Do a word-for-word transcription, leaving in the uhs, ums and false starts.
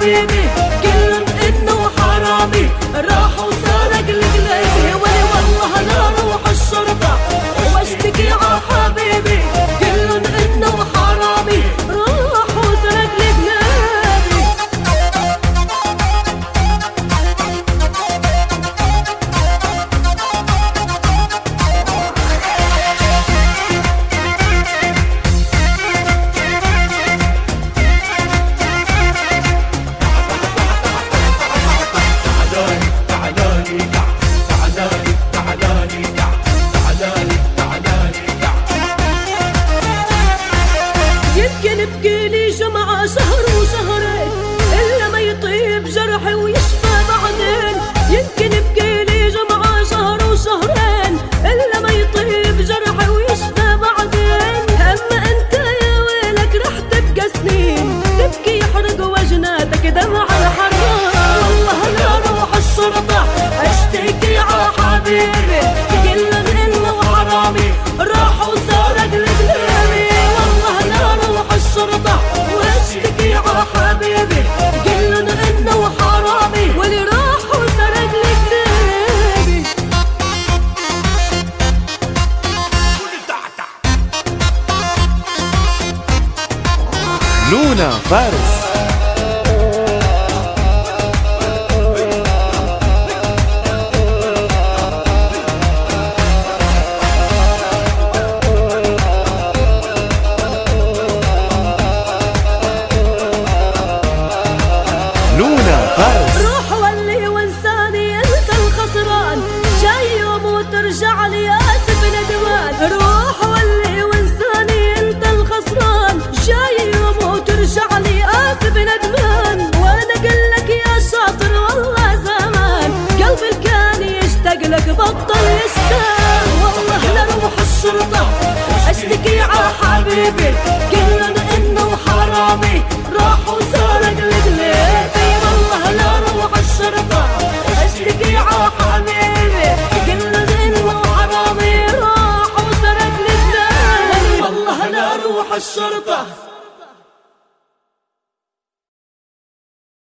حبيبي كلهم انه حرامي راح وسرق لقلبي. ولي والله لا اروح الشرطة واشتكي ع حبيبي كلهم انه حرامي راح وسرق لقلبي. يمكن بقيلي جمعة شهر وشهرين إلا ما يطيب جرحي ويشفى بعدين. يمكن بقيلي جمعة شهر وشهرين إلا ما يطيب جرحي ويشفى بعدين. أما أنت يا ويلك رح تبقى سنين تبكي يحرق وجناتك دمع الحرام. والله لا أروح الشرطة أشتكي ع حبيبي كلهم إنه حرامي راح وسرق لقلبي. الشرطة واشتكي ع حبيبي قلن انه حرامي واللي راح وسرق لي قلبي. لونا فارس. روح ولي وانساني انت الخسران جاي يوم وترجع لي اسف ندمان. روح ولي وانساني انت الخسران جاي يوم وترجع لي اسف ندمان. وانا قلك يا شاطر والله زمان قلبي كان يشتاق لك بطل يشتاق. والله لا اروح الشرطة اشتكي ع حبيبي قلن انه حرامي راح وسرق لقلبي. والله لا اروح الشرطة اشتكي ع حبيبي قلن انه حرامي راح وسرق لقلبي. والله لا اروح الشرطة